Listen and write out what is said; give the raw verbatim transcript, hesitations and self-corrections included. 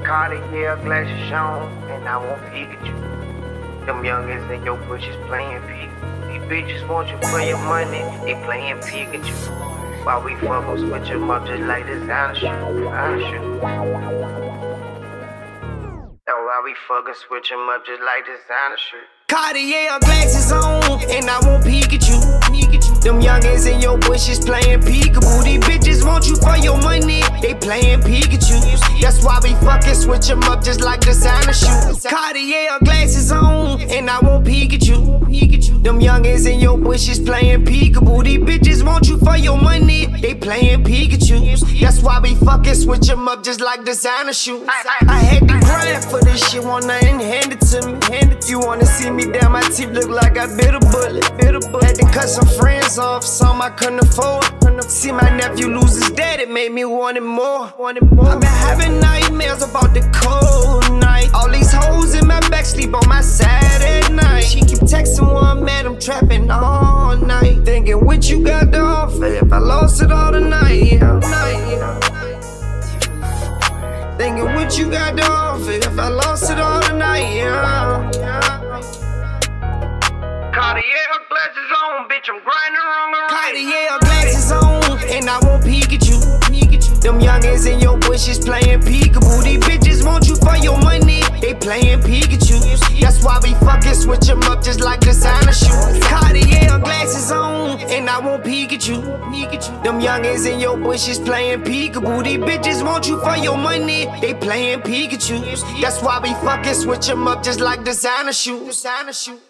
Cartier glasses on, and I won't Pikachu. Them youngins in your bushes playing Pikachu. These bitches want you for your money, they playing Pikachu. While we fuck 'em, switch 'em up just like designer shoe, designer shoe. That's why we fuck 'em, switch 'em up just like designer shoe. Cartier glasses on, and I won't Pikachu. Them youngins in your bushes playing peekaboo. These bitches want you for your money, they playing Pikachu. That's why we fucking switch 'em up just like designer shoes. Cartier glasses on, and I won't Pikachu. Them youngins in your bushes playing peekaboo. These bitches want you for your money, they playing Pikachu. That's why we fucking switch 'em up just like designer shoes. I had to grind for this shit, want nothing handed to me. You wanna see me down, my teeth look like I bit a bullet. Had to cut some friends off, some I couldn't afford. See my nephew lose his dad, it made me want it more. I've been having nightmares about the cold night. All these hoes in my back sleep on my side at night. She keep texting while I'm mad, I'm trapping all night. Thinking what you got to offer if I lost it all tonight, yeah. Thinking what you got to offer if I lost it all tonight, yeah. Cartier glasses on, bitch, I'm grinding wrong and right. Cartier glasses on, and I won't Pikachu. Them youngins in your bushes playing peekaboo. These bitches want you for your money, they playing Pikachu. That's why we fucking switch 'em up just like designer shoes. Cartier glasses on, and I won't Pikachu. Them youngins in your bushes playing peekaboo. These bitches want you for your money, they playing Pikachu. That's why we fucking switch 'em up just like designer shoes.